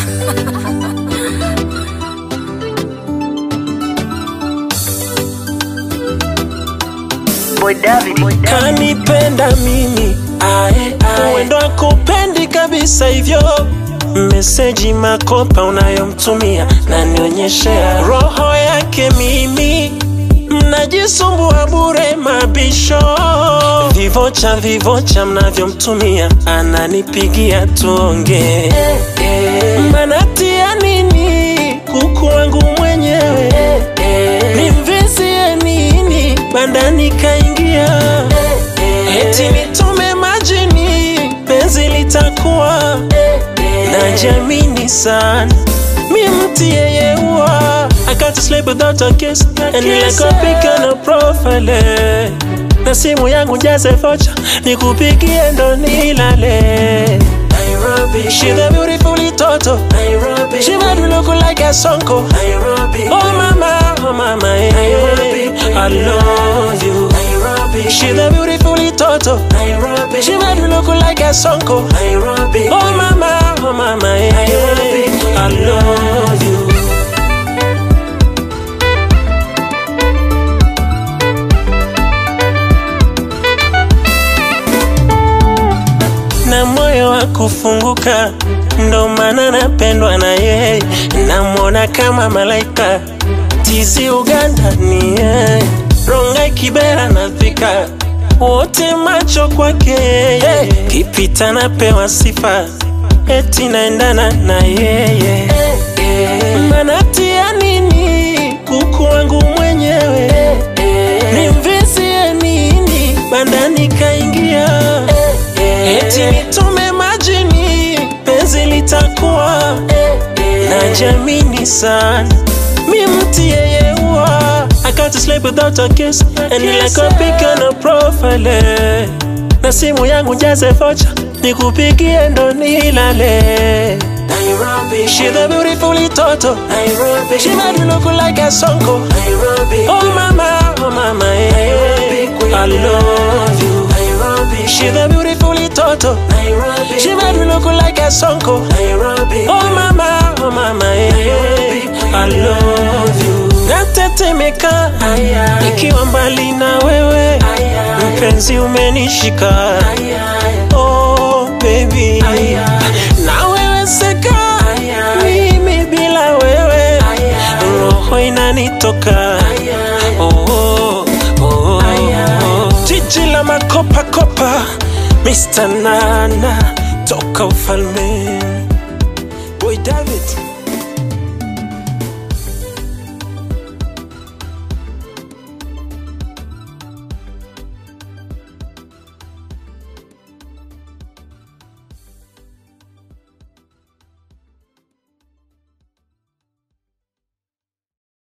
Boy David kanipenda mimi, wendo akupendi kabisa hivyo. Meseji makopa unayomtumia na nionyeshea roho yake mimi. Mnajisumbua bure mabisho, vivocha mnavyomtumia, ananipigia tuonge. Manatia nini kuku wangu mwenyewe, nimvizie nini bandani kaingia. Eti nitume majini penzi litakuwa, najamini sana mi mti yeye uwa. I got to sleep without a kiss and like a pick on a profile. Na simu yangu jaze vocha nikupigie ndo nilale. Nairobi, she the beautiful toto. Nairobi, she made me look like a sonko. Nairobi, oh mama, Nairobi, I love you. Nairobi, she the beautiful toto. Nairobi, she made me look like a sonko. Nairobi, oh mama, Nairobi, I love you. Na moyo wa kufunguka, ndo maana napendwa na yeye. Namwona kama malaika, tizi Uganda ni yeye. Rongai Kibera na Thika, wote macho kwake. Kipita napewa sifa, eti naendana na yeye. Manatia nini kuku wangu mwenyewe, nimvizie nini bandani kaingia. Eti nitume majini penzi litakuwa, najamini sana mi mti yeye uwa. I got to sleep without a kiss and like a pick on a profile. Na simu yangu jaze vocha nikupigie ndo nilale. Nairobi, she the beautiful toto. Nairobi, she made me look like a sonko. Nairobi, oh mama, Nairobi, I love you. Nairobi, she the beautiful toto. Nairobi, she made me look like a sonko. Nairobi, oh mama, Nairobi, I love you. Natetemeka nikiwa mbali na wewe, mpenzi umenishika. Oh baby, na wewe seka, mimi bila wewe roho inanitoka. Jiji la makopa, Mr. Nana toka ufalme. Boy David.